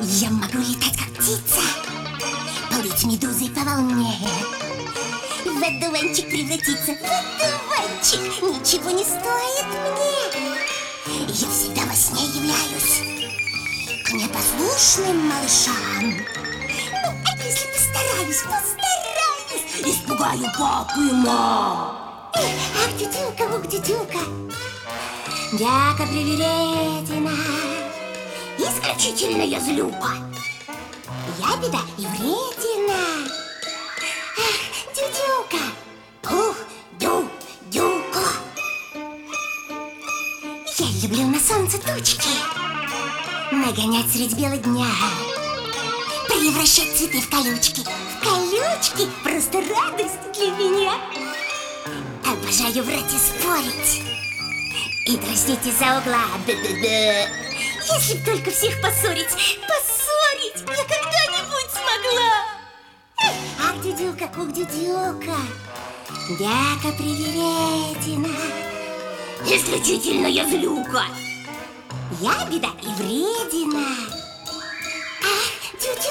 Я могу летать, как птица, плыть медузой по волне, в одуванчик превратиться, в одуванчик. Ничего не стоит мне. Я всегда во сне являюсь к непослушным малышам. Ну, а если постараюсь, испугаю папу и маму. Ах, дюдюка, ух, дюдюка, дяка привередина, исключительная злюка. Ябеда и вредина. Ах, дюдюка, ух, дюдюка. Я люблю на солнце тучки нагонять средь бела дня, превращать цветы в колючки. В колючки просто радость для меня. Обожаю врать и спорить и дразнить из-за угла. Да-да-да. Если б только всех поссорить, я когда-нибудь смогла. Ах, дюдюка, ух, дюдюка, дяка привередина, исключительная злюка. Ябеда и вредина. Ах, дюдюка.